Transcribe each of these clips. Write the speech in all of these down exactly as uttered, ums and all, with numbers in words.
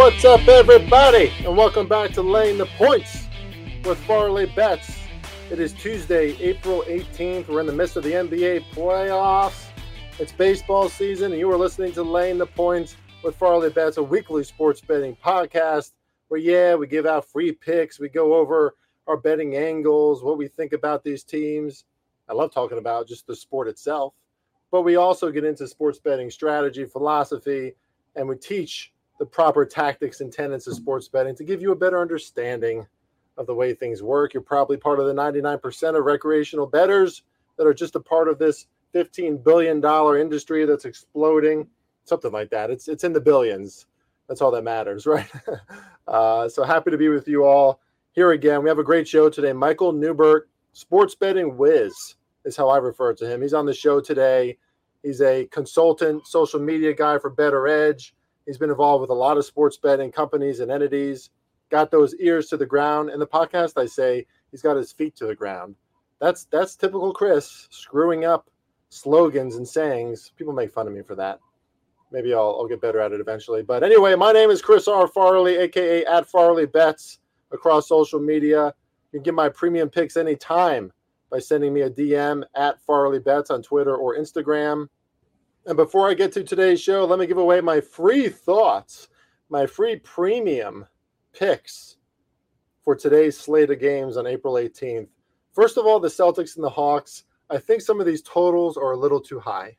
What's up, everybody, and welcome back to Laying the Points with Farley Bets. It is Tuesday, April eighteenth. We're in the midst of the N B A playoffs. It's baseball season, and you are listening to Laying the Points with Farley Bets, a weekly sports betting podcast where, yeah, we give out free picks. We go over our betting angles, what we think about these teams. I love talking about just the sport itself, but we also get into sports betting strategy, philosophy, and we teach the proper tactics and tenets of sports betting to give you a better understanding of the way things work. You're probably part of the ninety-nine percent of recreational bettors that are just a part of this fifteen billion dollars industry that's exploding, something like that. It's it's in the billions. That's all that matters, right? uh, so happy to be with you all here again. We have a great show today. Michael Newbert, Sports Betting Whiz is how I refer to him. He's on the show today. He's a consultant, social media guy for Better Edge. He's been involved with a lot of sports betting companies and entities, got those ears to the ground. In the podcast, I say he's got his feet to the ground. That's that's typical Chris, screwing up slogans and sayings. People make fun of me for that. Maybe I'll, I'll get better at it eventually. But anyway, my name is Chris R. Farley, a k a at Farley Bets, across social media. You can get my premium picks anytime by sending me a D M at Farley Bets on Twitter or Instagram. And before I get to today's show, let me give away my free thoughts, my free premium picks for today's slate of games on April eighteenth. First of all, the Celtics and the Hawks. I think some of these totals are a little too high.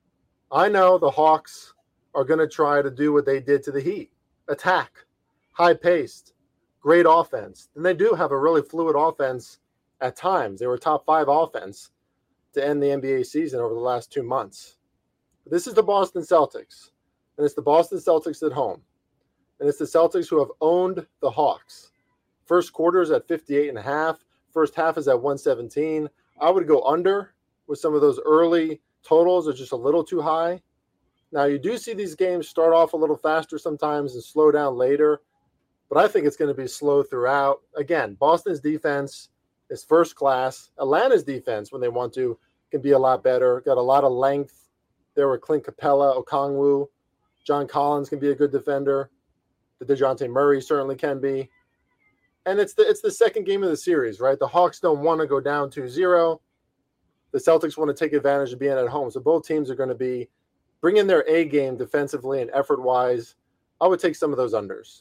I know the Hawks are going to try to do what they did to the Heat. Attack, high-paced, great offense. And they do have a really fluid offense at times. They were top five offense to end the N B A season over the last two months. This is the Boston Celtics, and it's the Boston Celtics at home. And it's the Celtics who have owned the Hawks. First quarter is at fifty-eight and a half. First half is at one seventeen. I would go under with some of those early totals are just a little too high. Now, you do see these games start off a little faster sometimes and slow down later, but I think it's going to be slow throughout. Again, Boston's defense is first class. Atlanta's defense, when they want to, can be a lot better. Got a lot of length. There were Clint Capella, Okongwu. John Collins can be a good defender. The DeJounte Murray certainly can be. And it's the it's the second game of the series, right? The Hawks don't want to go down two zero. The Celtics want to take advantage of being at home. So both teams are going to be bringing their A game defensively and effort-wise. I would take some of those unders.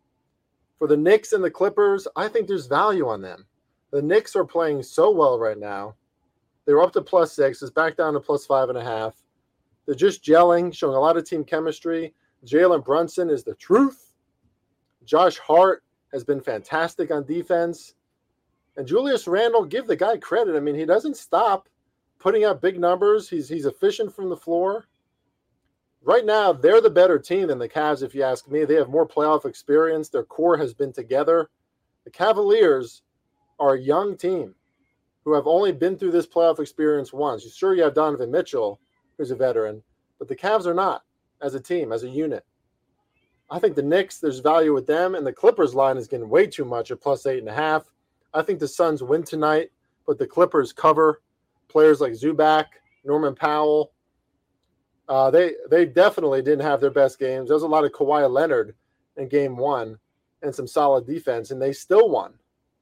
For the Knicks and the Clippers, I think there's value on them. The Knicks are playing so well right now. They were up to plus six. It's back down to plus five and a half. They're just gelling, showing a lot of team chemistry. Jalen Brunson is the truth. Josh Hart has been fantastic on defense. And Julius Randle, give the guy credit. I mean, he doesn't stop putting up big numbers. He's he's efficient from the floor. Right now, they're the better team than the Cavs, if you ask me. They have more playoff experience. Their core has been together. The Cavaliers are a young team who have only been through this playoff experience once. Sure, you have Donovan Mitchell, who's a veteran, but the Cavs are not as a team, as a unit. I think the Knicks, there's value with them, and the Clippers line is getting way too much at plus eight and a half. I think the Suns win tonight, but the Clippers cover. Players like Zubac, Norman Powell, uh, they they definitely didn't have their best games. There was a lot of Kawhi Leonard in game one and some solid defense, and they still won.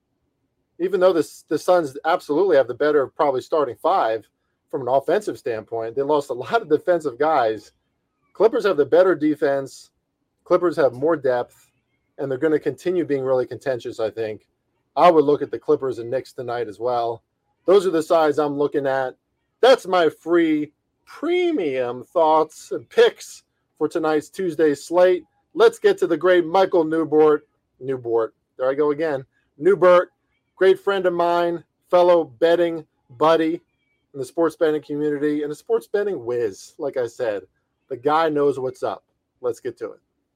Even though the, the Suns absolutely have the better probably starting five, from an offensive standpoint, they lost a lot of defensive guys. Clippers have the better defense. Clippers have more depth, and they're going to continue being really contentious, I think. I would look at the Clippers and Knicks tonight as well. Those are the sides I'm looking at. That's my free premium thoughts and picks for tonight's Tuesday slate. Let's get to the great Michael Newbert. Newbert. There I go again. Newbert, great friend of mine, fellow betting buddy in the sports betting community, and a sports betting whiz. Like I said, the guy knows what's up. Let's get to it.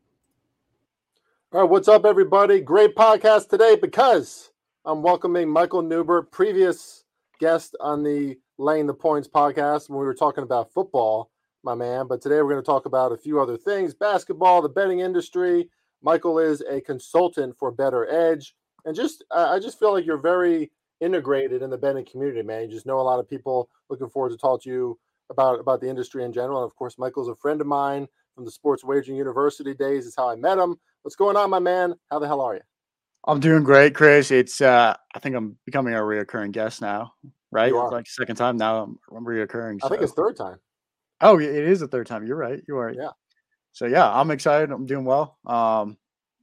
All right, what's up, everybody? Great podcast today because I'm welcoming Michael Newbert, previous guest on the Laying the Points podcast when we were talking about football, my man. But today we're going to talk about a few other things, basketball, the betting industry. Michael is a consultant for Better Edge. And just, I just feel like you're very integrated in the betting community, man. You just know a lot of people. Looking forward to talk to you about, about the industry in general. And of course, Michael's a friend of mine, from the Sports Wagering University days. Is how I met him. What's going on, my man? How the hell are you? I'm doing great, Chris. It's uh I think I'm becoming a reoccurring guest now, right? You It's are. like second time now I'm, I'm reoccurring. I think So it's third time. oh, it is the third time. You're right. You are right. Yeah. So yeah, I'm excited. I'm doing well. Um,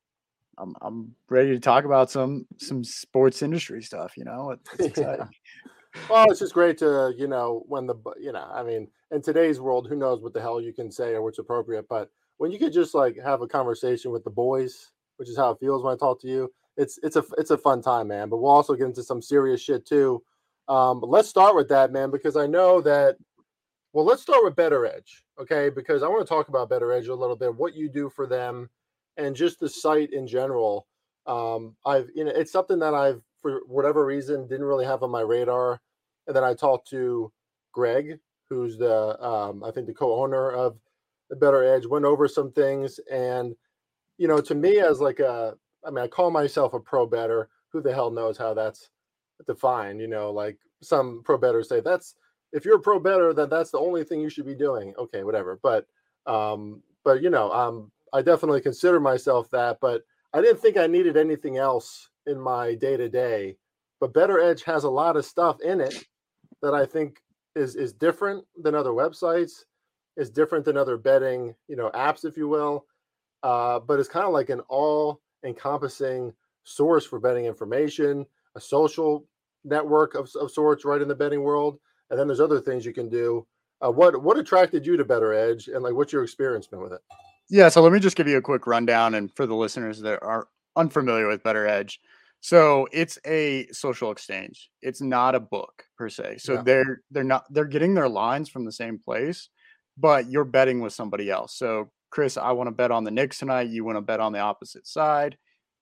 I'm I'm ready to talk about some some sports industry stuff. You know, it, it's Yeah. exciting. Well, it's just great to, you know, when the, bu- you know, I mean, in today's world, who knows what the hell you can say or what's appropriate. But when you could just like have a conversation with the boys, which is how it feels when I talk to you, it's it's a it's a fun time, man. But we'll also get into some serious shit too. Um, but let's start with that, man, because I know that. Well, let's start with Better Edge, okay? Because I want to talk about Better Edge a little bit, what you do for them, and just the site in general. Um, I've, you know, it's something that I've, for whatever reason, didn't really have on my radar. And then I talked to Greg, who's the, um, I think, the co-owner of the Better Edge, went over some things, and you know, to me, as like a, I mean, I call myself a pro better. Who the hell knows how that's defined? You know, like some pro bettors say that's if you're a pro better, then that's the only thing you should be doing. Okay, whatever. But, um, but you know, um, I definitely consider myself that. But I didn't think I needed anything else in my day to day. But Better Edge has a lot of stuff in it that I think is is different than other websites, is different than other betting, you know, apps, if you will, uh, but it's kind of like an all-encompassing source for betting information, a social network of, of sorts, right in the betting world. And then there's other things you can do. Uh, what what attracted you to Better Edge, and like what's your experience been with it? Yeah, so let me just give you a quick rundown, and for the listeners that are unfamiliar with Better Edge, so it's a social exchange. It's not a book per se. So Yeah. they're they're not they're getting their lines from the same place, but you're betting with somebody else. So Chris, I want to bet on the Knicks tonight. You want to bet on the opposite side.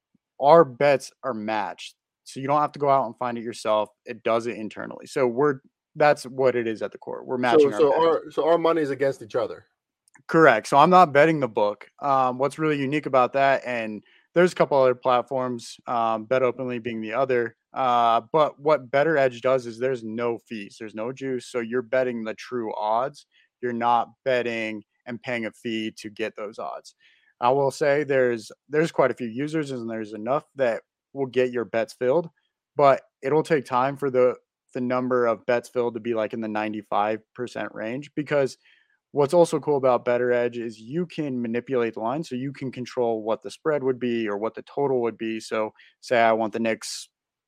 Our bets are matched, so you don't have to go out and find it yourself. It does it internally. So we're that's what it is at the core. We're So matching our so bets. our so our money's against each other. Correct. So I'm not betting the book. Um, what's really unique about that, and there's a couple other platforms, um, Bet Openly being the other. Uh, but what Better Edge does is there's no fees, there's no juice. So you're betting the true odds. You're not betting and paying a fee to get those odds. I will say there's there's quite a few users, and there's enough that will get your bets filled, but it'll take time for the the number of bets filled to be like in the ninety-five percent range because what's also cool about Better Edge is you can manipulate the line, so you can control what the spread would be or what the total would be. So, say I want the Knicks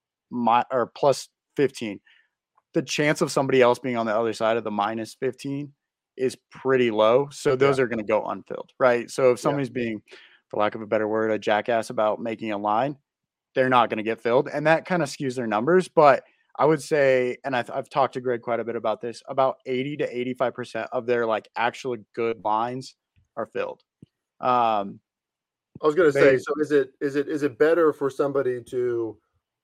my or plus fifteen. The chance of somebody else being on the other side of the minus fifteen is pretty low. So Yeah. those are going to go unfilled, right? So if Yeah. somebody's being, for lack of a better word, a jackass about making a line, they're not going to get filled. And that kind of skews their numbers. But I would say, and I've, I've talked to Greg quite a bit about this, about eighty to eighty-five percent of their like actually good lines are filled. Um, I was gonna say, they, so is it is it is it better for somebody to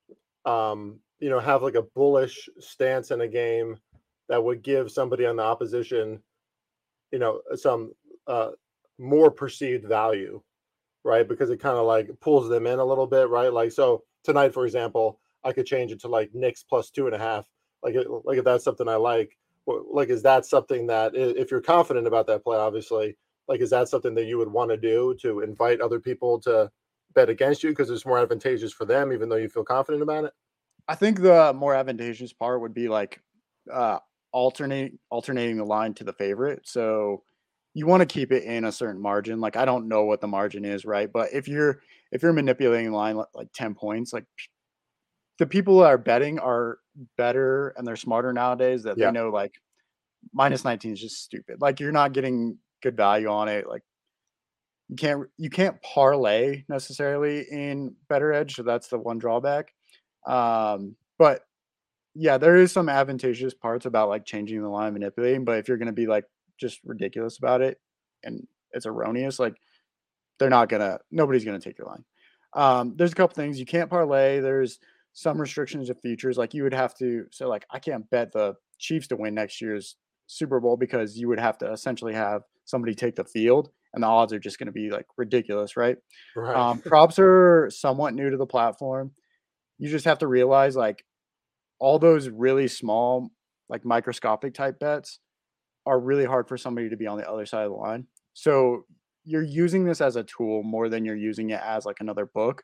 um, you know, have like a bullish stance in a game that would give somebody on the opposition, you know, some uh, more perceived value, right? Because it kind of like pulls them in a little bit, right? Like so tonight, for example, I could change it to like Knicks plus two and a half. Like, it, like if that's something I like, like is that something that if you're confident about that play, obviously, like is that something that you would want to do to invite other people to bet against you because it's more advantageous for them, even though you feel confident about it? I think the more advantageous part would be like uh, alternate alternating the line to the favorite. So you want to keep it in a certain margin. Like I don't know what the margin is, right? But if you're if you're manipulating the line like, like ten points, like the people that are betting are better and they're smarter nowadays that they Yeah. know like minus nineteen is just stupid. Like you're not getting good value on it. Like you can't you can't parlay necessarily in Better Edge, so that's the one drawback. Um, but yeah, there is some advantageous parts about like changing the line, manipulating. But if you're going to be like just ridiculous about it and it's erroneous, like they're not gonna, nobody's gonna take your line. Um, there's a couple things you can't parlay. There's some restrictions of futures, like you would have to. So like I can't bet the Chiefs to win next year's Super Bowl because you would have to essentially have somebody take the field, and the odds are just going to be like ridiculous, right? Right. Um, props are somewhat new to the platform. You just have to realize like all those really small, like microscopic type bets are really hard for somebody to be on the other side of the line. So you're using this as a tool more than you're using it as like another book.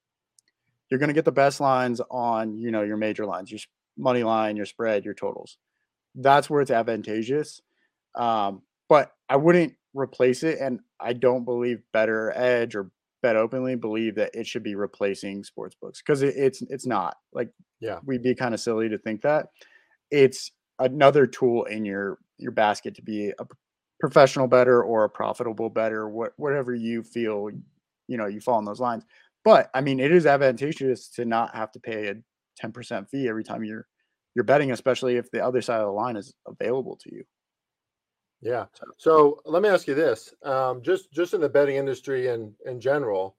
You're going to get the best lines on, you know, your major lines, your money line, your spread, your totals. That's where it's advantageous. Um, but I wouldn't replace it. And I don't believe Better Edge or Bet Openly believe that it should be replacing sports books, because it, it's it's not. Like, Yeah. we'd be kind of silly to think that. It's another tool in your your basket to be a professional better or a profitable better, what whatever you feel, you know, you fall in those lines. But I mean, it is advantageous to not have to pay a ten percent fee every time you're you're betting, especially if the other side of the line is available to you. Yeah. So let me ask you this, um, just just in the betting industry and in general,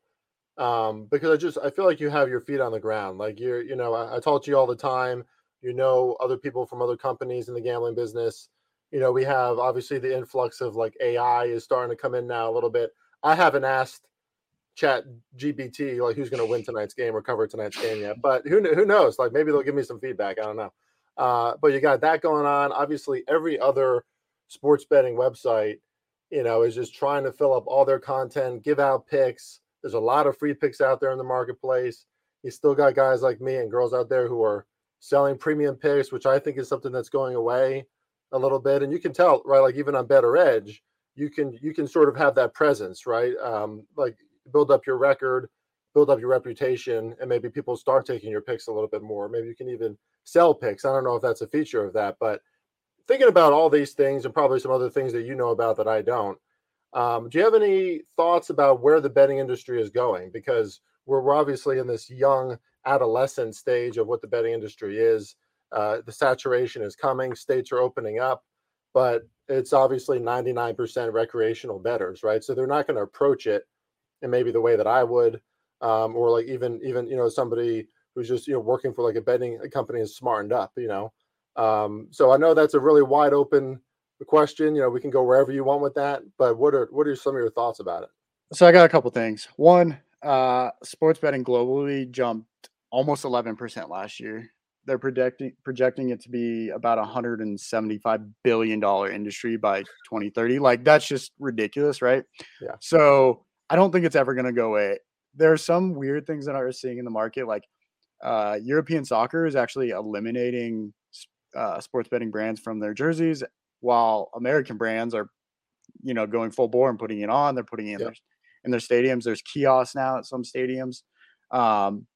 um, because I just I feel like you have your feet on the ground. Like, you're, you know, I, I talk to you all the time. You know, other people from other companies in the gambling business. You know, we have obviously the influx of like A I is starting to come in now a little bit. I haven't asked Chat G P T like who's going to win tonight's game or cover tonight's game yet, but who kn- who knows? Like, maybe they'll give me some feedback. I don't know. Uh, but you got that going on. Obviously, every other sports betting website, you know, is just trying to fill up all their content, give out picks. There's a lot of free picks out there in the marketplace. You still got guys like me and girls out there who are selling premium picks, which I think is something that's going away a little bit. And you can tell, right? Like, even on Better Edge, you can you can sort of have that presence, right? Um, like, build up your record, build up your reputation, and maybe people start taking your picks a little bit more. Maybe you can even sell picks. I don't know if that's a feature of that, but thinking about all these things and probably some other things that you know about that I don't, um, do you have any thoughts about where the betting industry is going? Because we're, we're obviously in this young adolescent stage of what the betting industry is. Uh, the saturation is coming, states are opening up, but it's obviously ninety-nine percent recreational bettors, right? So they're not going to approach it in maybe the way that I would, um, or like even even you know somebody who's just, you know, working for like a betting company is smartened up, you know. Um, so I know that's a really wide open question. You know, we can go wherever you want with that. But what are what are some of your thoughts about it? So I got a couple things. One, uh, sports betting globally jumped almost eleven percent last year. They're projecting projecting it to be about a one hundred seventy-five billion dollar industry by twenty thirty. Like, that's just ridiculous, right? Yeah, So I don't think it's ever going to go away. There are some weird things that I'm seeing in the market, like uh, European soccer is actually eliminating uh, sports betting brands from their jerseys, while American brands are, you know, going full bore and putting it on. They're putting it in yeah, their in their stadiums. There's kiosks now at some stadiums. Um,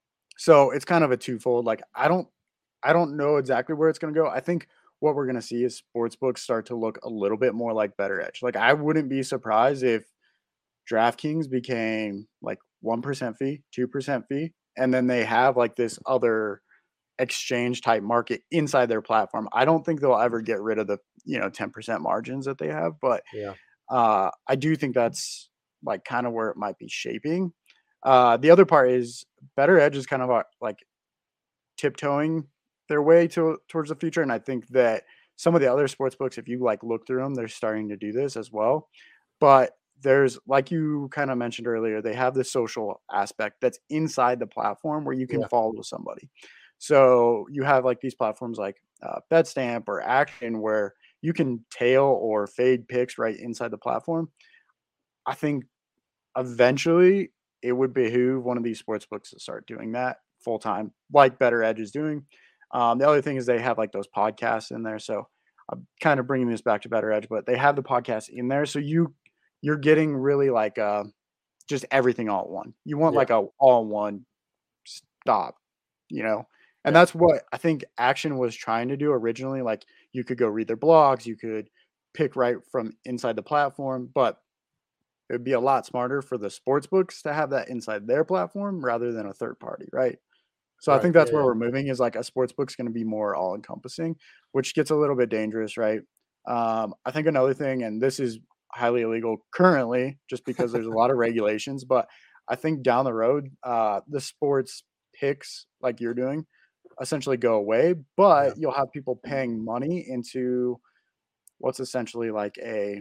so it's kind of a twofold. Like, I don't I don't know exactly where it's going to go. I think what we're going to see is sports books start to look a little bit more like Better Edge. Like, I wouldn't be surprised if DraftKings became like one percent fee, two percent fee, and then they have like this other exchange type market inside their platform. I don't think they'll ever get rid of the, you know, ten percent margins that they have, but yeah, uh, I do think that's like kind of where it might be shaping. Uh, the other part is Better Edge is kind of uh, like tiptoeing their way to towards the future, and I think that some of the other sports books, if you like look through them, they're starting to do this as well. But there's, like you kind of mentioned earlier, they have this social aspect that's inside the platform where you can yeah, follow somebody. So you have like these platforms like uh, BetStamp or Action where you can tail or fade picks right inside the platform. I think eventually it would behoove one of these sports books to start doing that full time, like Better Edge is doing. Um, the other thing is they have like those podcasts in there. So I'm kind of bringing this back to Better Edge, but they have the podcast in there. So you you're getting really like uh, just everything all at one. You want yeah, like a all in one stop, you know? And yeah, that's what I think Action was trying to do originally. Like, you could go read their blogs, you could pick right from inside the platform, but it would be a lot smarter for the sports books to have that inside their platform rather than a third party, right? So I right, think yeah, that's where yeah, we're moving, is like a sports book's going to be more all encompassing, which gets a little bit dangerous, right? Um, I think another thing, and this is highly illegal currently, just because there's a lot of regulations, but I think down the road, uh, the sports picks like you're doing essentially go away, yeah. but you'll have people paying money into what's essentially like a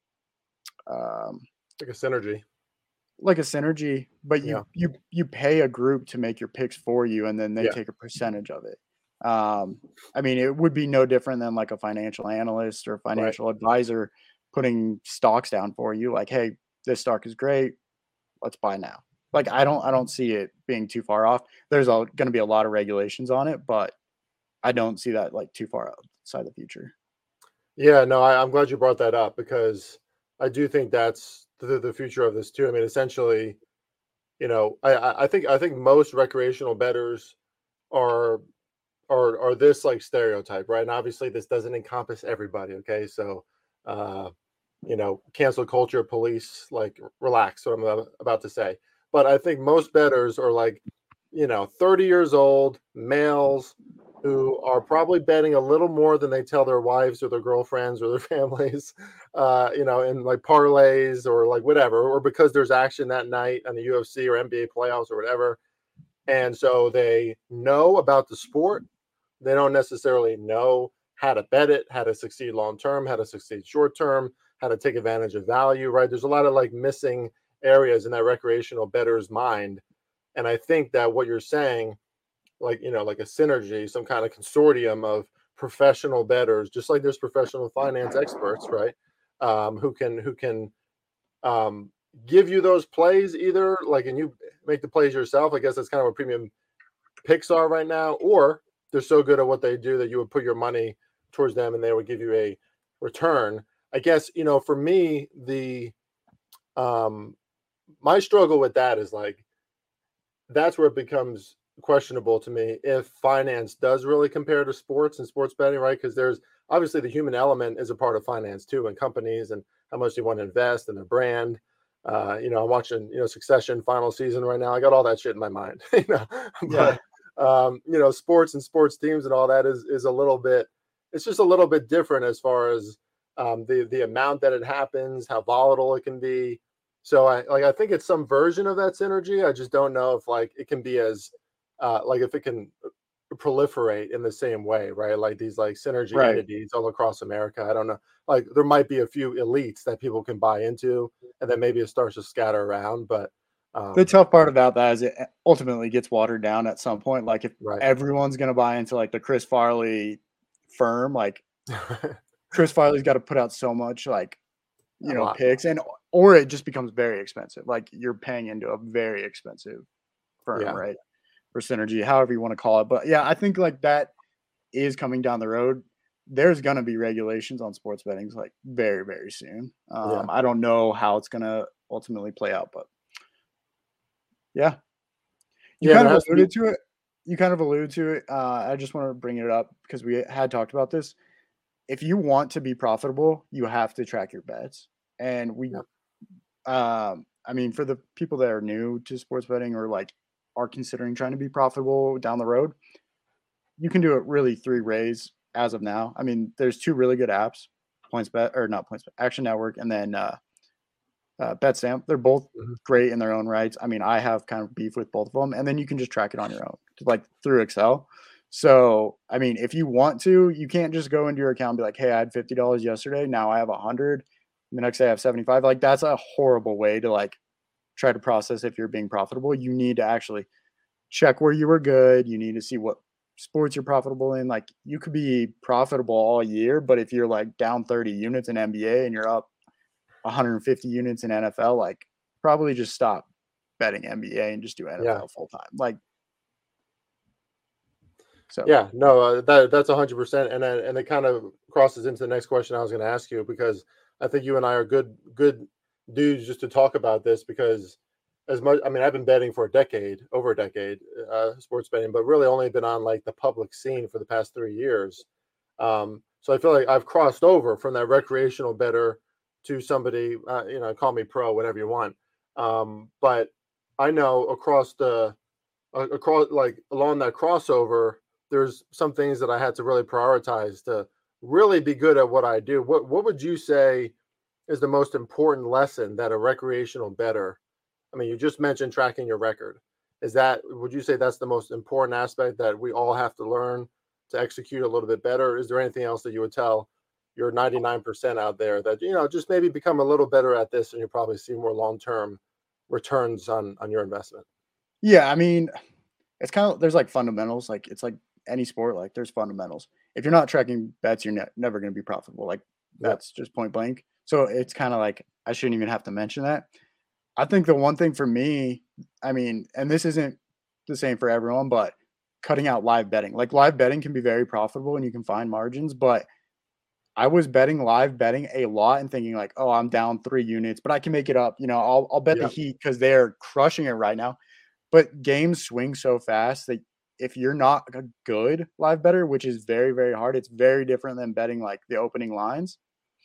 um, Like a synergy. like a synergy, but Yeah, you you you pay a group to make your picks for you, and then they yeah, take a percentage of it. Um, I mean, it would be no different than like a financial analyst or right, financial advisor putting stocks down for you. Like, hey, this stock is great. Let's buy now. Like I don't I don't see it being too far off. There's going to be a lot of regulations on it, but I don't see that like too far outside the future. Yeah, no, I, I'm glad you brought that up because I do think that's the, the future of this too. I mean, essentially, you know, I, I I think I think most recreational bettors are are are this like stereotype, right? And obviously, this doesn't encompass everybody. Okay, so uh, you know, cancel culture, police, like relax. What I'm about about to say, but I think most bettors are like, you know, thirty years old males who are probably betting a little more than they tell their wives or their girlfriends or their families, uh, you know, in like parlays or like whatever, or because there's action that night on the U F C or N B A playoffs or whatever. And so they know about the sport. They don't necessarily know how to bet it, how to succeed long term, how to succeed short term, how to take advantage of value, right? There's a lot of like missing areas in that recreational bettor's mind. And I think that what you're saying, like, you know, like a synergy, some kind of consortium of professional bettors, just like there's professional finance experts, right? Um, who can who can um, give you those plays either like, and you make the plays yourself. I guess that's kind of what premium picks are right now, or they're so good at what they do that you would put your money towards them and they would give you a return. I guess, you know, for me, the um my struggle with that is like that's where it becomes questionable to me if finance does really compare to sports and sports betting, right? Because there's obviously the human element is a part of finance too, and companies and how much you want to invest in their brand. Uh, you know, I'm watching, you know, Succession final season right now. I got all that shit in my mind, you know, Yeah. but um, you know, sports and sports teams and all that is is a little bit, it's just a little bit different as far as um, the the amount that it happens, how volatile it can be. So I like I think it's some version of that synergy. I just don't know if like it can be as uh, like if it can proliferate in the same way, right? Like these like synergy Right. entities all across America. I don't know. Like there might be a few elites that people can buy into, and then maybe it starts to scatter around. But The um, tough part about that is it ultimately gets watered down at some point. Like if right, everyone's going to buy into like the Chris Farley firm, like Chris Farley's got to put out so much like, you a know, lot. picks and or it just becomes very expensive. Like you're paying into a very expensive firm, Yeah, right? For synergy, however you want to call it. But yeah, I think like that is coming down the road. There's going to be regulations on sports betting like very, very soon. yeah, Um, I don't know how it's going to ultimately play out, but yeah, you yeah. kind There of has to be. alluded to it. You kind of alluded to it. Uh, I just want to bring it up because we had talked about this. If you want to be profitable, you have to track your bets. And we, Yeah, um, I mean, for the people that are new to sports betting or like are considering trying to be profitable down the road, you can do it really three ways as of now. I mean, there's two really good apps, PointsBet or not PointsBet, Action Network, and then uh, uh, BetStamp. They're both mhm. great in their own rights. I mean, I have kind of beef with both of them, and then you can just track it on your own, like through Excel. So, I mean, if you want to, you can't just go into your account and be like, "Hey, I had fifty dollars yesterday. Now I have a hundred. The next day I have seventy-five." Like that's a horrible way to like try to process if you're being profitable. You need to actually check where you were good. You need to see what sports you're profitable in. Like you could be profitable all year, but if you're like down thirty units in N B A and you're up one hundred fifty units in N F L, like probably just stop betting N B A and just do Yeah, N F L full time. Like so. yeah. No, uh, that that's a hundred percent, and then and it kind of crosses into the next question I was going to ask you because I think you and I are good good dudes just to talk about this because as much I mean I've been betting for a decade, over a decade, uh, sports betting, but really only been on like the public scene for the past three years. Um, so I feel like I've crossed over from that recreational better to somebody, uh, you know, call me pro, whatever you want. Um, but I know across the uh, across like along that crossover, there's some things that I had to really prioritize to really be good at what I do. What what would you say is the most important lesson that a recreational better? I mean, you just mentioned tracking your record. Is that would you say that's the most important aspect that we all have to learn to execute a little bit better? Is there anything else that you would tell your ninety-nine percent out there that you know just maybe become a little better at this and you'll probably see more long-term returns on on your investment? Yeah, I mean, it's kind of there's like fundamentals. Like it's like any sport. Like there's fundamentals. If you're not tracking bets, you're ne- never going to be profitable. Like Yep. that's just point blank. So it's kind of like I shouldn't even have to mention that. I think the one thing for me, I mean, and this isn't the same for everyone, but cutting out live betting. Like live betting can be very profitable and you can find margins, but I was betting live betting a lot and thinking like, oh, I'm down three units, but I can make it up. You know, I'll I'll bet the Yep. Heat because they're crushing it right now. But games swing so fast that if you're not a good live better, which is very, very hard, it's very different than betting like the opening lines,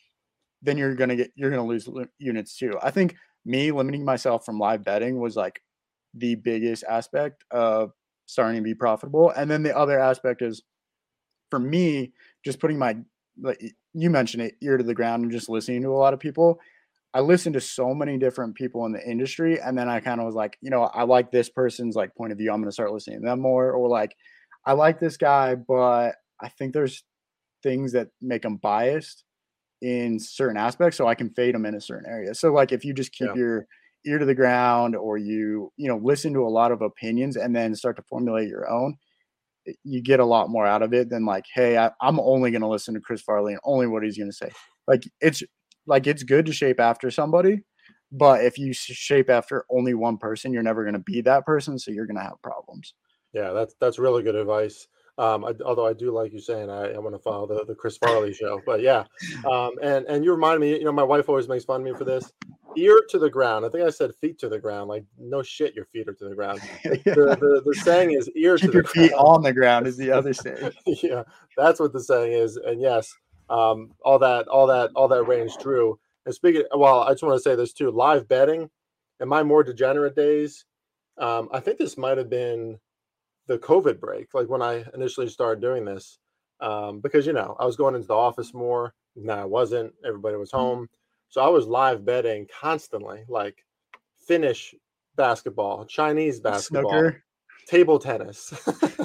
then you're gonna get you're gonna lose li- units too. I think me limiting myself from live betting was like the biggest aspect of starting to be profitable. And then the other aspect is for me, just putting my like y- you mentioned it, ear to the ground and just listening to a lot of people. I listened to so many different people in the industry, and then I kind of was like, you know, I like this person's like point of view. I'm gonna start listening to them more, or like, I like this guy, but I think there's things that make him biased in certain aspects, so I can fade them in a certain area. So like if you just keep Yeah. your ear to the ground, or you you know listen to a lot of opinions and then start to formulate your own, you get a lot more out of it than like, hey, I, I'm only going to listen to Chris Farley and only what he's going to say. Like it's like it's good to shape after somebody, but if you shape after only one person, you're never going to be that person, so you're going to have problems. Yeah, that's that's really good advice. Um, I, although I do like you saying I, I want to follow the, the Chris Farley show, but yeah. Um, and and you remind me, you know, my wife always makes fun of me for this. Ear to the ground. I think I said feet to the ground. Like no shit, your feet are to the ground. The the the, the saying is ear to Keep the your feet ground. on the ground is the other saying. Yeah, that's what the saying is. And yes, um, all that all that all that rings true. And speaking, well, I just want to say this too. Live betting in my more degenerate days, um, I think this might have been the COVID break, like when I initially started doing this, um, because you know I was going into the office more. No, I wasn't. Everybody was home, so I was live betting constantly, like Finnish basketball, Chinese basketball, Snooker. table tennis,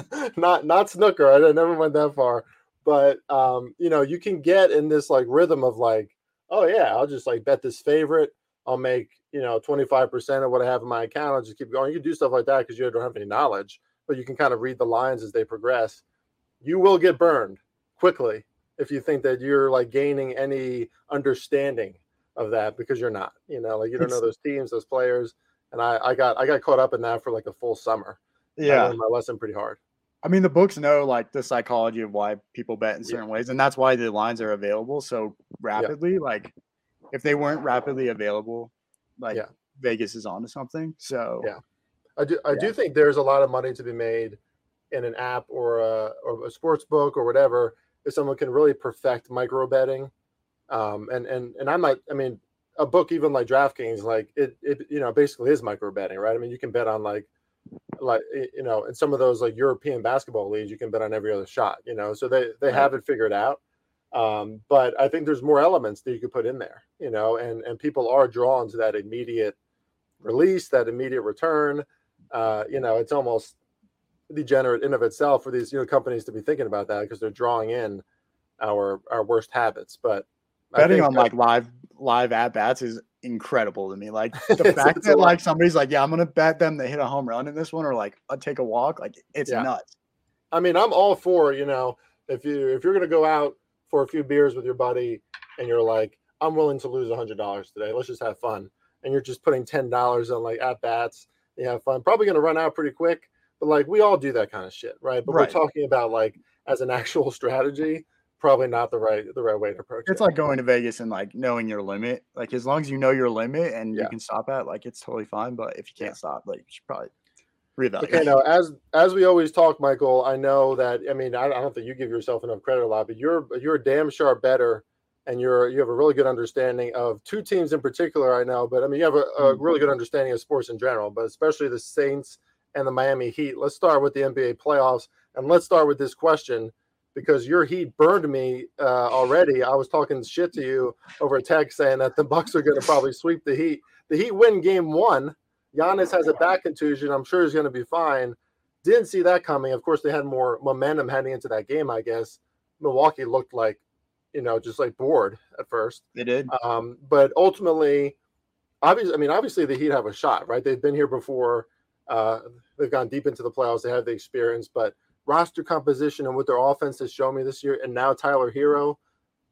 not not snooker. I never went that far, but um, you know you can get in this like rhythm of like, oh yeah, I'll just like bet this favorite. I'll make you know twenty-five percent of what I have in my account. I'll just keep going. You can do stuff like that because you don't have any knowledge, but you can kind of read the lines as they progress. You will get burned quickly if you think that you're like gaining any understanding of that because you're not. You know, like you don't know It's those teams, those players. And I, I got I got caught up in that for like a full summer. I yeah. learned my lesson pretty hard. I mean, the books know like the psychology of why people bet in Yeah, certain ways, and that's why the lines are available so yeah, rapidly. Like if they weren't rapidly available, like yeah, Vegas is onto something. So yeah. I do I yeah, do think there's a lot of money to be made in an app or a or a sports book or whatever if someone can really perfect micro betting. Um, and and and I'm not. I mean, a book even like DraftKings, like it it you know basically is micro betting, right? I mean, you can bet on like like you know in some of those like European basketball leagues, you can bet on every other shot. You know, so they they right. have it figured out. Um, but I think there's more elements that you could put in there. You know, and and people are drawn to that immediate release, that immediate return. Uh, you know, it's almost degenerate in of itself for these you know companies to be thinking about that because they're drawing in our our worst habits. But I Betting think on like live live at bats is incredible to me. Like the it's, fact it's a that lot. like somebody's like, yeah, I'm gonna bet them they hit a home run in this one, or like I'll take a walk. Like it's Yeah. nuts. I mean, I'm all for, you know, if you if you're gonna go out for a few beers with your buddy and you're like, I'm willing to lose a hundred dollars today. Let's just have fun. And you're just putting ten dollars on like at bats, you have fun. Probably gonna run out pretty quick, but like we all do that kind of shit, right? But we're Right. talking about like as an actual strategy, probably not the right the right way to approach It's it. like going to Vegas and like knowing your limit. Like as long as you know your limit and you Yeah. can stop at, like it's totally fine. But if you Yeah. can't stop, like you should probably Okay, reevaluate. now as as we always talk, Michael, I know that I mean I, I don't think you give yourself enough credit a lot, but you're you're a damn sharp better, and you're you have a really good understanding of two teams in particular. I know, but I mean you have a, a Mm. really good understanding of sports in general, but especially the Saints and the Miami Heat. Let's start with the N B A playoffs, and let's start with this question because your Heat burned me uh, already. I was talking shit to you over a text saying that the Bucks are going to probably sweep the Heat. The Heat win Game One. Giannis has a back contusion. I'm sure he's going to be fine. Didn't see that coming. Of course, they had more momentum heading into that game, I guess. Milwaukee looked like, you know, just like bored at first. They did. Um, but ultimately, obviously, I mean, obviously the Heat have a shot, right? They've been here before. Uh, they've gone deep into the playoffs. They have the experience, but roster composition and what their offense has shown me this year, and now Tyler Hero,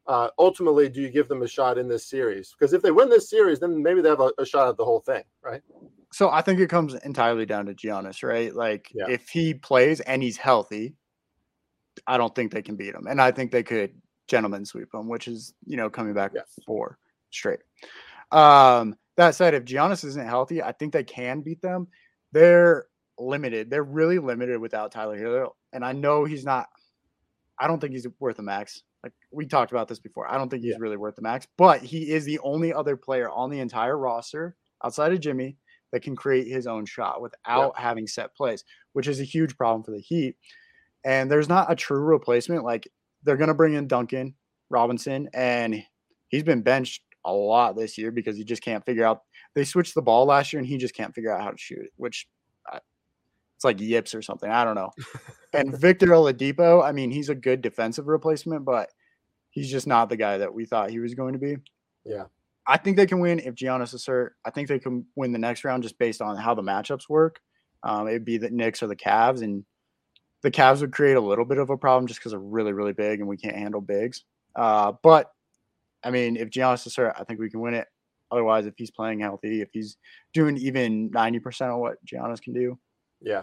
Uh, ultimately, do you give them a shot in this series? Because if they win this series, then maybe they have a, a shot at the whole thing, right? So I think it comes entirely down to Giannis, right? Like Yeah. if he plays and he's healthy, I don't think they can beat him. And I think they could gentleman sweep him, which is, you know, coming back Yes. four straight. Um, that said, if Giannis isn't healthy, I think they can beat them. They're limited. They're really limited without Tyler Hero. And I know he's not, I don't think he's worth a max. Like we talked about this before. I don't think he's Yeah. really worth the max, but he is the only other player on the entire roster outside of Jimmy that can create his own shot without Yeah. having set plays, which is a huge problem for the Heat. And there's not a true replacement. Like they're going to bring in Duncan Robinson, and he's been benched a lot this year because he just can't figure out. They switched the ball last year, and he just can't figure out how to shoot it, which uh, it's like yips or something. I don't know. And Victor Oladipo, I mean, he's a good defensive replacement, but he's just not the guy that we thought he was going to be. Yeah. I think they can win if Giannis is hurt. I think they can win the next round just based on how the matchups work. Um, it'd be the Knicks or the Cavs, and the Cavs would create a little bit of a problem just because they're really, really big and we can't handle bigs. Uh, but, I mean, if Giannis is hurt, I think we can win it. Otherwise, if he's playing healthy, if he's doing even ninety percent of what Giannis can do, yeah,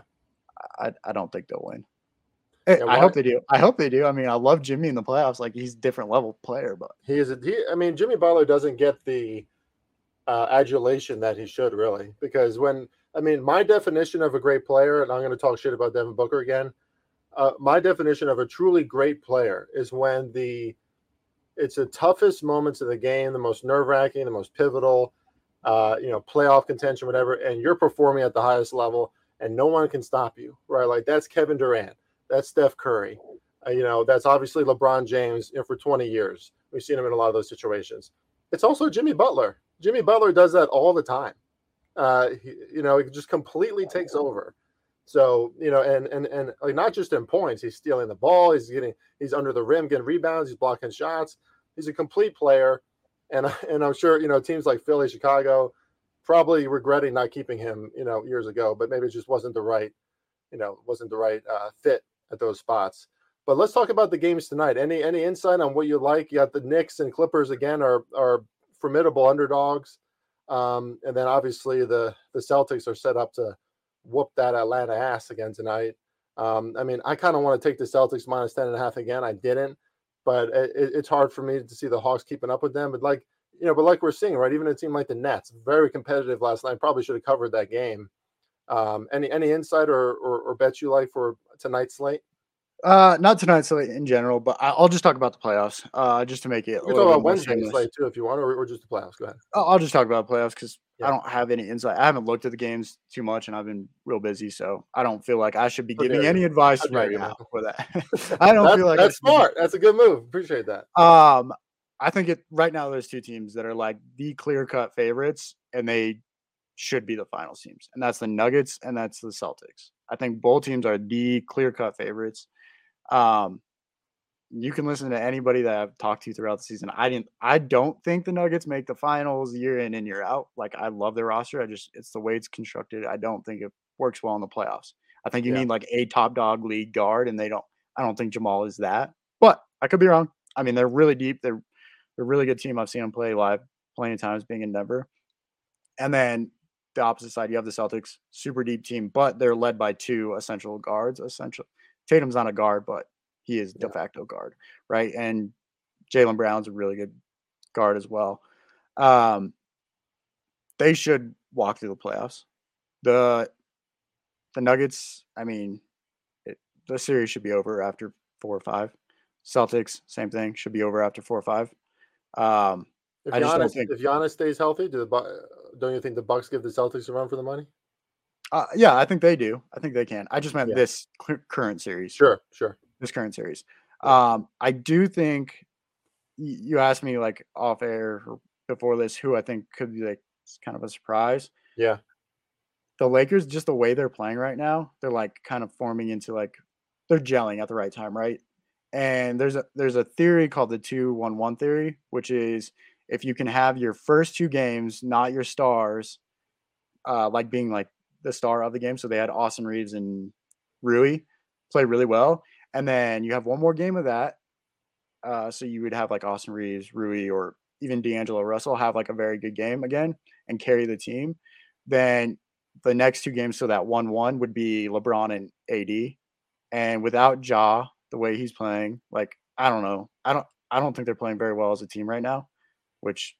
I, I don't think they'll win. Yeah, I hope they do. I hope they do. I mean, I love Jimmy in the playoffs. Like, he's a different level player, but he is. A, he, I mean, Jimmy Butler doesn't get the uh, adulation that he should, really, because when I mean, my definition of a great player, and I'm going to talk shit about Devin Booker again. Uh, my definition of a truly great player is when the it's the toughest moments of the game, the most nerve wracking, the most pivotal, uh, you know, playoff contention, whatever, and you're performing at the highest level, and no one can stop you, right? Like that's Kevin Durant. That's Steph Curry. Uh, you know, that's obviously LeBron James, you know, for twenty years. We've seen him in a lot of those situations. It's also Jimmy Butler. Jimmy Butler does that all the time. Uh, he, you know, he just completely takes over. So, you know, and and and like not just in points, he's stealing the ball, he's getting he's under the rim, getting rebounds, he's blocking shots. He's a complete player. And and I'm sure, you know, teams like Philly, Chicago, probably regretting not keeping him, you know, years ago, but maybe it just wasn't the right, you know, wasn't the right uh, fit at those spots. But let's talk about the games tonight. Any any insight on what you like? You got the Knicks and Clippers again are are formidable underdogs. Um, and then obviously the the Celtics are set up to whoop that Atlanta ass again tonight. Um, I mean, I kind of want to take the Celtics minus ten and a half again. I didn't, but it, it's hard for me to see the Hawks keeping up with them. But like, you know, but like we're seeing, right? Even a team like the Nets, very competitive last night, probably should have covered that game. Um, any any insight or, or or bets you like for tonight's slate? Uh, not tonight's slate in general, but I- I'll just talk about the playoffs. Uh, just to make it. You a can little talk bit about more Wednesday seamless. slate too if you want, or, or just the playoffs. Go ahead. I'll, I'll just talk about playoffs because Yeah. I don't have any insight. I haven't looked at the games too much, and I've been real busy, so I don't feel like I should be How giving dare any you. advice How dare right you, now man. for that. I don't That's, feel like I that's should be- smart. That's a good move. Appreciate that. Um, I think it right now there's two teams that are like the clear cut favorites, and they should be the finals teams, and that's the Nuggets and that's the Celtics. I think both teams are the clear cut favorites. Um, you can listen to anybody that I've talked to throughout the season. I didn't. I don't think the Nuggets make the finals year in and year out. Like I love their roster. I just it's the way it's constructed. I don't think it works well in the playoffs. I think you Yeah. need like a top dog league guard, and they don't. I don't think Jamal is that. But I could be wrong. I mean, they're really deep. They're they're a really good team. I've seen them play live plenty of times, being in Denver. And then the opposite side, you have the Celtics, super deep team, but they're led by two essential guards. Essential. Tatum's not a guard, but he is de Yeah. facto guard, right? And Jaylen Brown's a really good guard as well. Um, they should walk through the playoffs. The the Nuggets, I mean, it, the series should be over after four or five. Celtics, same thing, should be over after four or five. Um, If I just don't Giannis, think. if Giannis stays healthy, do the Bu- don't you think the Bucks give the Celtics a run for the money? Uh, yeah, I think they do. I think they can. I just meant Yeah. this cl- current series. Sure, sure. This current series. Yeah. Um, I do think y- you asked me like off air or before this who I think could be like kind of a surprise. Yeah. The Lakers, just the way they're playing right now, they're like kind of forming into like they're gelling at the right time, right? And there's a there's a theory called the two one one theory, which is if you can have your first two games, not your stars, uh, like being like the star of the game. So they had Austin Reeves and Rui play really well. And then you have one more game of that. Uh, so you would have like Austin Reeves, Rui, or even D'Angelo Russell have like a very good game again and carry the team. Then the next two games, so that one one would be LeBron and A D. And without Ja, the way he's playing, like I don't know, I don't, I don't think they're playing very well as a team right now. Which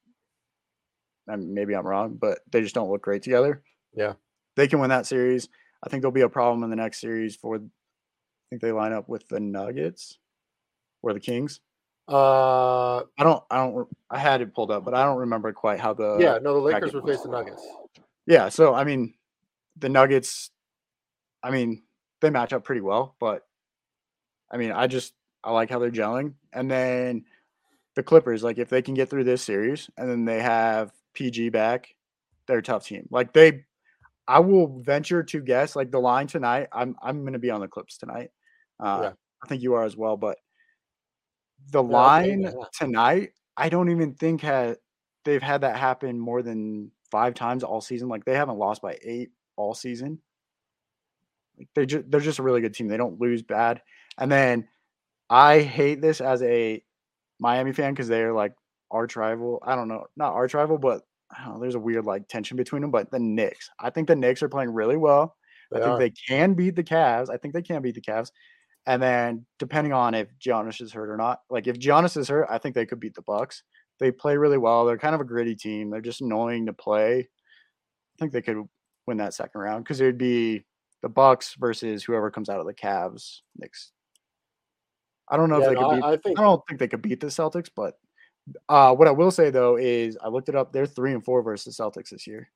I mean, maybe I'm wrong, but they just don't look great together. Yeah, they can win that series. I think there'll be a problem in the next series for. I think they line up with the Nuggets or the Kings. Uh, I don't, I don't, I had it pulled up, but I don't remember quite how the. Yeah, no, the Lakers would face the Nuggets. Yeah, so I mean, the Nuggets. I mean, they match up pretty well, but I mean, I just I like how they're gelling, and then the Clippers, like if they can get through this series, and then they have P G back, they're a tough team. Like they, I will venture to guess, like the line tonight. I'm I'm going to be on the Clips tonight. Uh, yeah. I think you are as well, but the yeah, line okay, yeah. tonight, I don't even think had they've had that happen more than five times all season. Like they haven't lost by eight all season. Like they just they're just a really good team. They don't lose bad. And then I hate this as a Miami fan because they're like arch rival. I don't know, not arch rival, but I don't know, there's a weird like tension between them. But the Knicks, I think the Knicks are playing really well. They I think are. they can beat the Cavs. I think they can beat the Cavs. And then depending on if Giannis is hurt or not, like if Giannis is hurt, I think they could beat the Bucks. They play really well. They're kind of a gritty team. They're just annoying to play. I think they could win that second round because it would be the Bucks versus whoever comes out of the Cavs. Knicks. I don't know yeah, if they no, could beat. I, I, think, I don't think they could beat the Celtics, but uh, what I will say though is I looked it up. They're three and four versus the Celtics this year.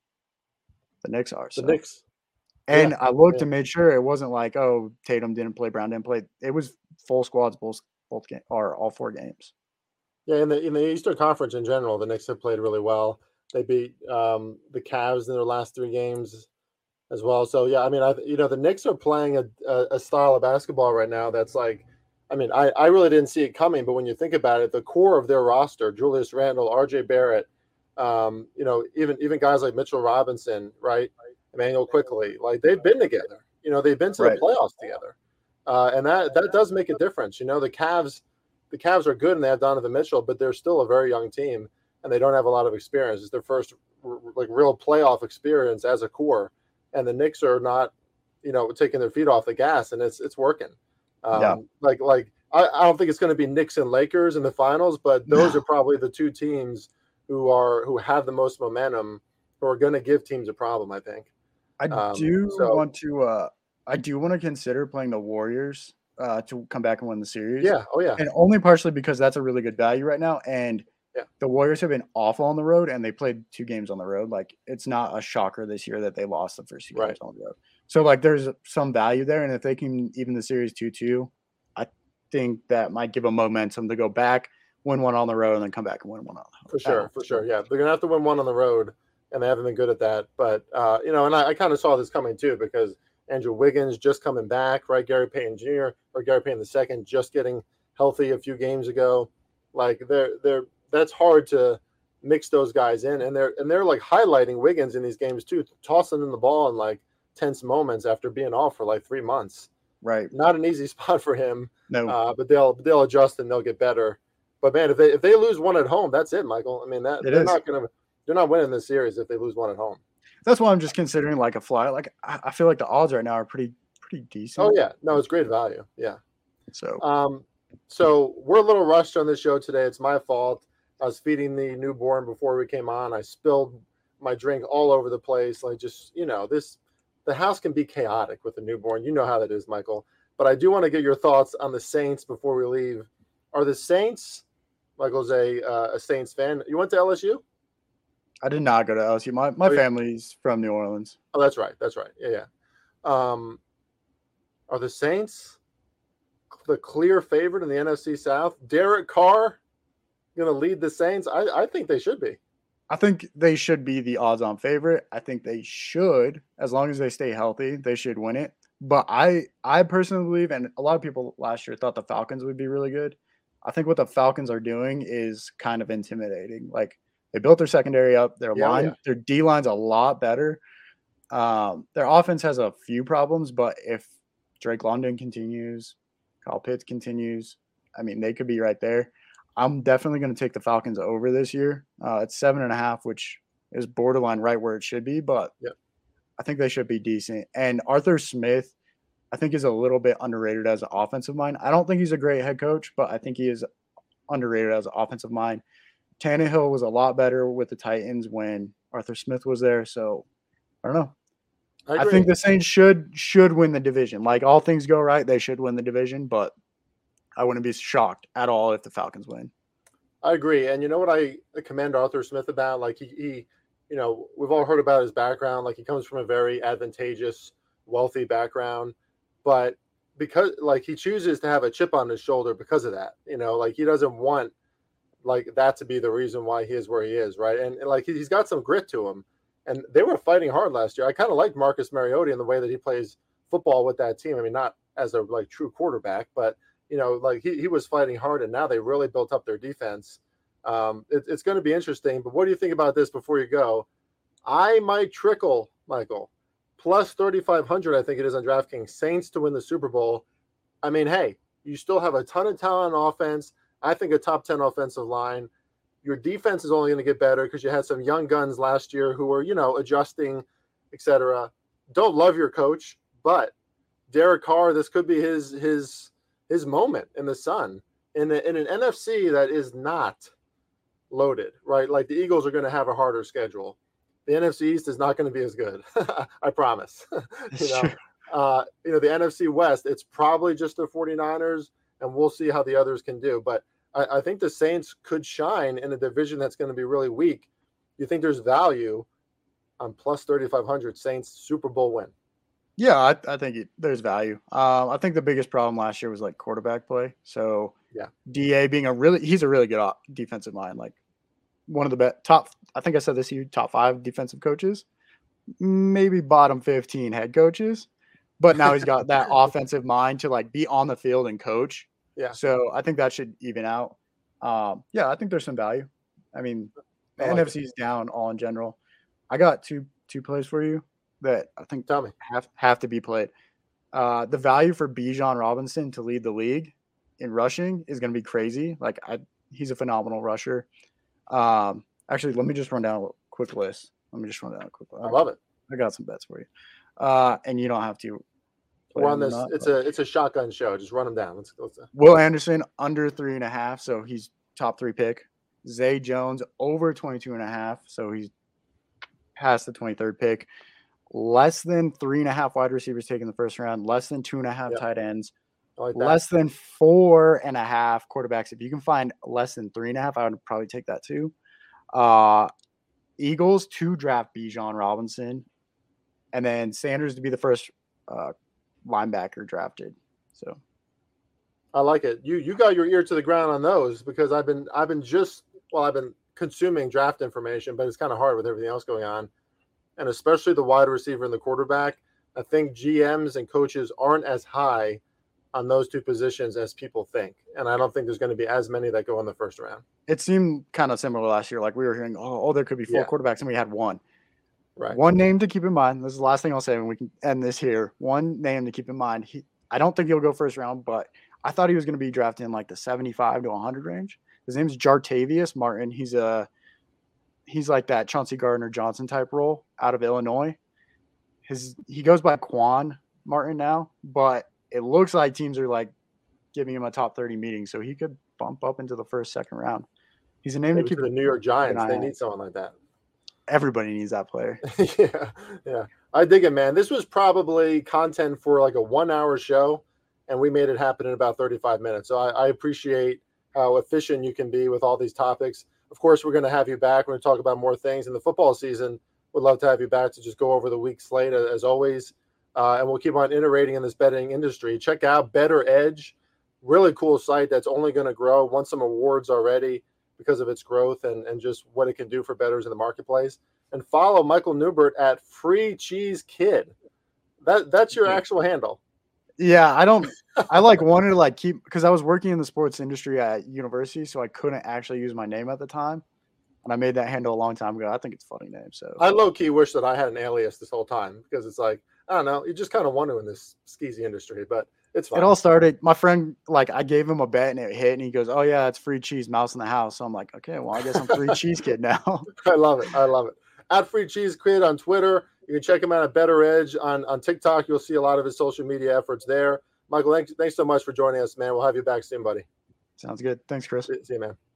The Knicks are. So. The Knicks. And yeah, I looked yeah. to make sure it wasn't like, oh, Tatum didn't play, Brown didn't play. It was full squads, both both games or all four games. Yeah, in the in the Eastern Conference in general, the Knicks have played really well. They beat um, the Cavs in their last three games as well. So yeah, I mean, I you know the Knicks are playing a, a a style of basketball right now that's like, I mean, I I really didn't see it coming, but when you think about it, the core of their roster, Julius Randle, R J Barrett, um, you know, even even guys like Mitchell Robinson, right? Emmanuel Quickly, like they've been together. You know, they've been to right. the playoffs together, uh, and that that does make a difference. You know, the Cavs, the Cavs are good and they have Donovan Mitchell, but they're still a very young team and they don't have a lot of experience. It's their first like real playoff experience as a core, and the Knicks are not, you know, taking their feet off the gas, and it's it's working. Um, yeah. Like like I, I don't think it's going to be Knicks and Lakers in the finals, but those no. are probably the two teams who are who have the most momentum, who are going to give teams a problem, I think. I um, do so, want to. Uh, I do want to consider playing the Warriors uh, to come back and win the series. Yeah. Oh yeah. And only partially because that's a really good value right now. And yeah. the Warriors have been awful on the road, and they played two games on the road. Like it's not a shocker this year that they lost the first two games right. on the road. So like there's some value there, and if they can even the series two two, I think that might give them momentum to go back, win one on the road, and then come back and win one on the road. For sure. For sure. Yeah, they're gonna have to win one on the road. And they haven't been good at that. But, uh, you know, and I, I kind of saw this coming, too, because Andrew Wiggins just coming back, right? Gary Payton Junior or Gary Payton the second just getting healthy a few games ago. Like, they're they're that's hard to mix those guys in. And they're, and they're like, highlighting Wiggins in these games, too, tossing in the ball in, like, tense moments after being off for, like, three months. Right. Not an easy spot for him. No. Uh, but they'll they'll adjust and they'll get better. But, man, if they if they lose one at home, that's it, Michael. I mean, that it they're is. not going to – they're not winning this series if they lose one at home. That's why I'm just considering like a fly. Like I, I feel like the odds right now are pretty pretty decent. Oh yeah, no, it's great value. Yeah. So um, so we're a little rushed on this show today. It's my fault. I was feeding the newborn before we came on. I spilled my drink all over the place. Like just you know, this the house can be chaotic with a newborn. You know how that is, Michael. But I do want to get your thoughts on the Saints before we leave. Are the Saints? Michael's a uh, a Saints fan. You went to L S U? I did not go to L S U. My my oh, yeah. family's from New Orleans. Oh, that's right. That's right. Yeah, yeah. Um, are the Saints the clear favorite in the N F C South? Derek Carr going to lead the Saints? I, I think they should be. I think they should be the odds-on favorite. I think they should, as long as they stay healthy, they should win it. But I I personally believe, and a lot of people last year thought the Falcons would be really good. I think what the Falcons are doing is kind of intimidating. Like, they built their secondary up. Their yeah, line, yeah. their D line's a lot better. Um, their offense has a few problems, but if Drake London continues, Kyle Pitts continues, I mean, they could be right there. I'm definitely going to take the Falcons over this year. Uh, it's seven and a half, which is borderline right where it should be, but Yep. I think they should be decent. And Arthur Smith, I think, is a little bit underrated as an offensive mind. I don't think he's a great head coach, but I think he is underrated as an offensive mind. Tannehill was a lot better with the Titans when Arthur Smith was there. So I don't know. I, I think the Saints should should win the division. Like, all things go right, they should win the division, but I wouldn't be shocked at all if the Falcons win. I agree. And you know what I commend Arthur Smith about? Like, he, he, you know, we've all heard about his background. Like, he comes from a very advantageous, wealthy background. But because, like, he chooses to have a chip on his shoulder because of that. You know, like, he doesn't want, like, that to be the reason why he is where he is, right? And, and like, he's got some grit to him. And they were fighting hard last year. I kind of like Marcus Mariota in the way that he plays football with that team. I mean, not as a, like, true quarterback, but, you know, like, he, he was fighting hard, and now they really built up their defense. Um, it, it's going to be interesting. But what do you think about this before you go? I might trickle, Michael, plus thirty-five hundred, I think it is on DraftKings, Saints to win the Super Bowl. I mean, hey, you still have a ton of talent on offense. I think a top ten offensive line. Your defense is only going to get better because you had some young guns last year who were, you know, adjusting, et cetera. Don't love your coach, but Derek Carr, this could be his his his moment in the sun in, a, in an N F C that is not loaded, right? Like, the Eagles are going to have a harder schedule. The N F C East is not going to be as good. I promise. you know, uh, you know, the N F C West, it's probably just the 49ers, and we'll see how the others can do. But I, I think the Saints could shine in a division that's going to be really weak. You think there's value on plus thirty-five hundred Saints Super Bowl win? Yeah, I, I think it, there's value. Um, I think the biggest problem last year was, like, quarterback play. So yeah, D A being a really, he's a really good defensive mind, like one of the best top, I think I said this to you, top five defensive coaches, maybe bottom fifteen head coaches, but now he's got that offensive mind to, like, be on the field and coach. Yeah. So I think that should even out. Um, yeah, I think there's some value. I mean, the I like N F C's down all in general. I got two, two plays for you that I think Tell me. have, have to be played. Uh, the value for Bijan Robinson to lead the league in rushing is going to be crazy. Like, I, he's a phenomenal rusher. Um, actually, let me just run down a quick list. Let me just run down a quick list. I love it. I got some bets for you. Uh, and you don't have to run this. Not, it's but. a it's a shotgun show. Just run them down. Let's go. Will Anderson under three and a half, so he's top three pick. Zay Jones over twenty-two and a half, so he's past the twenty-third pick. Less than three and a half wide receivers taken the first round. Less than two and a half yep. tight ends. Like less than four and a half quarterbacks. If you can find less than three and a half, I would probably take that too. Uh, Eagles to draft Bijan Robinson, and then Sanders to be the first uh, linebacker drafted. So, I like it. You you got your ear to the ground on those because I've been I've been just well I've been consuming draft information, but it's kind of hard with everything else going on, and especially the wide receiver and the quarterback. I think G Ms and coaches aren't as high on those two positions as people think. And I don't think there's going to be as many that go in the first round. It seemed kind of similar last year. Like, we were hearing, oh, oh there could be four yeah. quarterbacks, and we had one. Right. One name to keep in mind. This is the last thing I'll say, and we can end this here. One name to keep in mind. He, I don't think he'll go first round, but I thought he was going to be drafted in like the seventy-five to one hundred range. His name's Jartavius Martin. He's a he's like that Chauncey Gardner-Johnson type role out of Illinois. His He goes by Quan Martin now, but it looks like teams are like giving him a top thirty meeting, so he could bump up into the first, second round. He's a name Maybe to keep. The New York Giants, they need someone like that. Everybody needs that player. yeah, yeah. I dig it, man. This was probably content for like a one-hour show, and we made it happen in about thirty-five minutes. So I, I appreciate how efficient you can be with all these topics. Of course, we're going to have you back. We're going to talk about more things in the football season. Would love to have you back to just go over the week slate as always. Uh, and we'll keep on iterating in this betting industry. Check out Better Edge, really cool site that's only going to grow. Won some awards already because of its growth and, and just what it can do for bettors in the marketplace. And follow Michael Newbert at Free Cheese Kid. That that's your actual handle. Yeah, I don't. I like wanted to like keep because I was working in the sports industry at university, so I couldn't actually use my name at the time. And I made that handle a long time ago. I think it's a funny name. So I low key wish that I had an alias this whole time because it's like, I don't know, you just kind of want to in this skeezy industry, but It's fine. It all started. My friend, like, I gave him a bet and it hit, and he goes, "Oh yeah, it's free cheese, mouse in the house." So I'm like, "Okay, well, I guess I'm free cheese kid now." I love it. I love it. At Free Cheese Kid on Twitter. You can check him out at Better Edge on, on TikTok. You'll see a lot of his social media efforts there. Michael, thanks, thanks so much for joining us, man. We'll have you back soon, buddy. Sounds good. Thanks, Chris. See you, man.